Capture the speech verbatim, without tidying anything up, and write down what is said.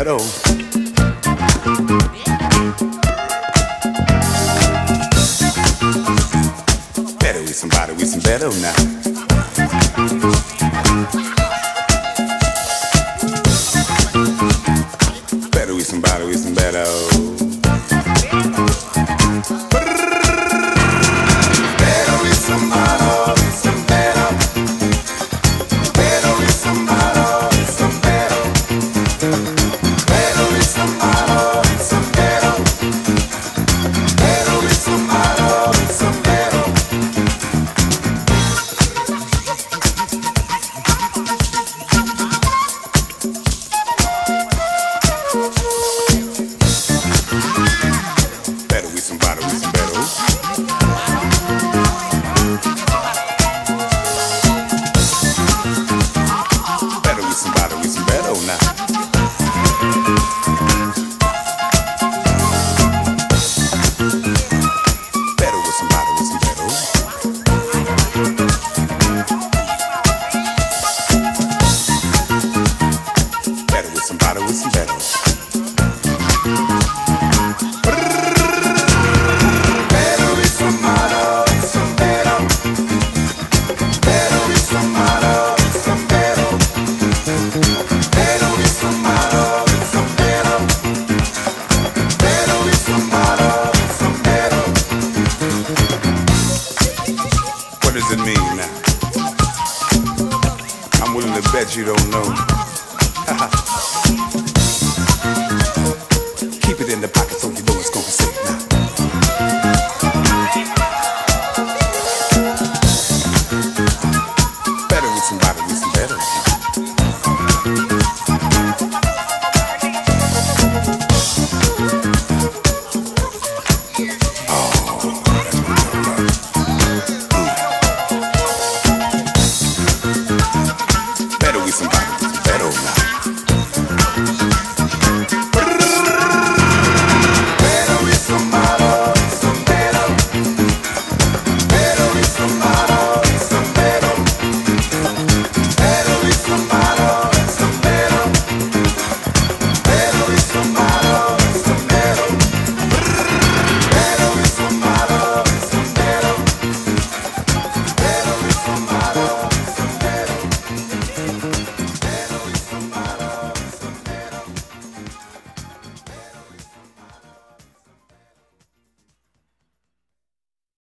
sombrero. Better with somebody with some better now. Better with somebody with some better. Better with somebody with some better. Better with somebody with some better. Better with somebody with some better. Better with somebody with some better. Better with somebody with some better. Better with somebody with some better now. Better with somebody with some better. Better with somebody with some better. Better with somebody with some better. Better with somebody with some better. Better with somebody with some better. Better with somebody with some better. What does it mean now? I'm willing to bet you don't know.